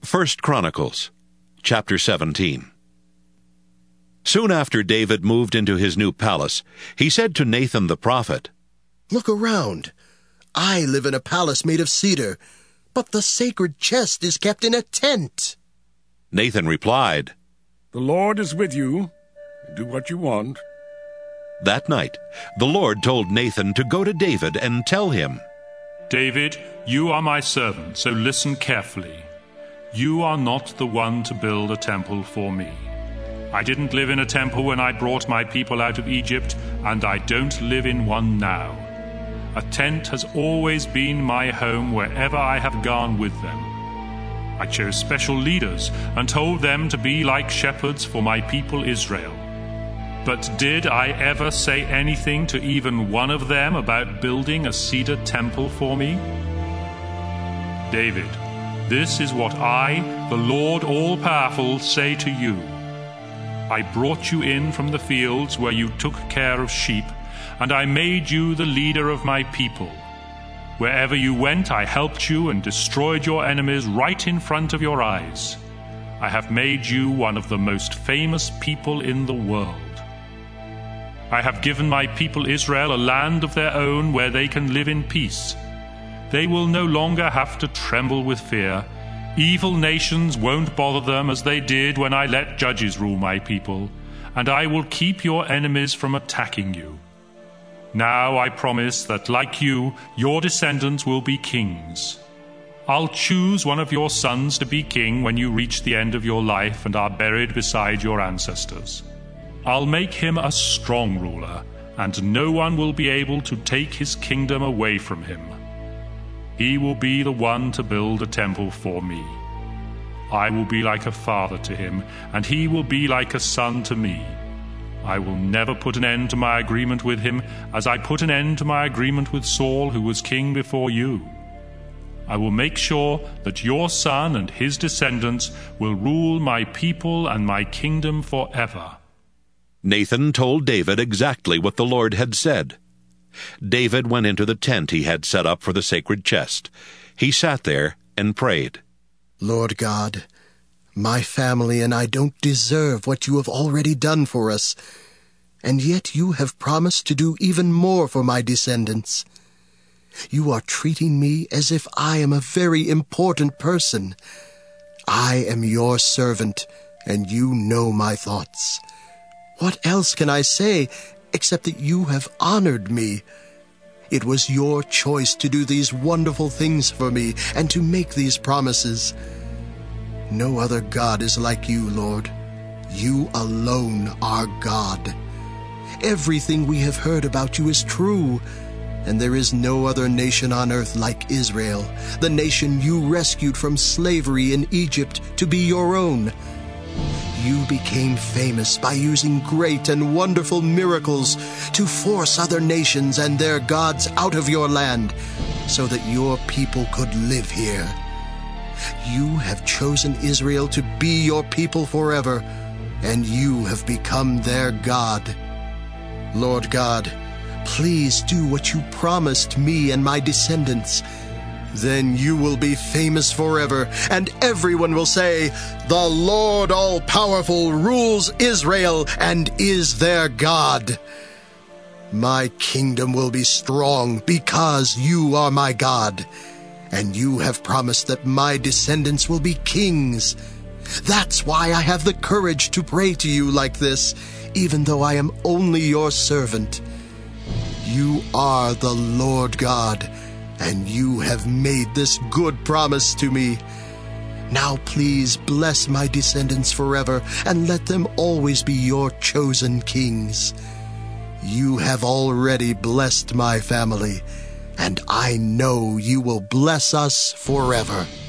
1 Chronicles, chapter 17. Soon after David moved into his new palace, he said to Nathan the prophet, "Look around. I live in a palace made of cedar, but the sacred chest is kept in a tent." Nathan replied, "The Lord is with you. Do what you want." That night, the Lord told Nathan to go to David and tell him, "David, you are my servant, so listen carefully. You are not the one to build a temple for me. I didn't live in a temple when I brought my people out of Egypt, and I don't live in one now. A tent has always been my home wherever I have gone with them. I chose special leaders and told them to be like shepherds for my people Israel. But did I ever say anything to even one of them about building a cedar temple for me? David, this is what I, the Lord All-Powerful, say to you. I brought you in from the fields where you took care of sheep, and I made you the leader of my people. Wherever you went, I helped you and destroyed your enemies right in front of your eyes. I have made you one of the most famous people in the world. I have given my people Israel a land of their own where they can live in peace. They will no longer have to tremble with fear. Evil nations won't bother them as they did when I let judges rule my people, and I will keep your enemies from attacking you. Now I promise that, like you, your descendants will be kings. I'll choose one of your sons to be king when you reach the end of your life and are buried beside your ancestors. I'll make him a strong ruler, and no one will be able to take his kingdom away from him. He will be the one to build a temple for me. I will be like a father to him, and he will be like a son to me. I will never put an end to my agreement with him, as I put an end to my agreement with Saul, who was king before you. I will make sure that your son and his descendants will rule my people and my kingdom forever." Nathan told David exactly what the Lord had said. David went into the tent he had set up for the sacred chest. He sat there and prayed. "Lord God, my family and I don't deserve what you have already done for us, and yet you have promised to do even more for my descendants. You are treating me as if I am a very important person. I am your servant, and you know my thoughts. What else can I say except that you have honored me? It was your choice to do these wonderful things for me and to make these promises. No other God is like you, Lord. You alone are God. Everything we have heard about you is true, and there is no other nation on earth like Israel, the nation you rescued from slavery in Egypt to be your own. You became famous by using great and wonderful miracles to force other nations and their gods out of your land so that your people could live here. You have chosen Israel to be your people forever, and you have become their God. Lord God, please do what you promised me and my descendants. Then you will be famous forever, and everyone will say, 'The Lord All-Powerful rules Israel and is their God.' My kingdom will be strong because you are my God, and you have promised that my descendants will be kings. That's why I have the courage to pray to you like this, even though I am only your servant. You are the Lord God, and you have made this good promise to me. Now please bless my descendants forever, and let them always be your chosen kings. You have already blessed my family, and I know you will bless us forever."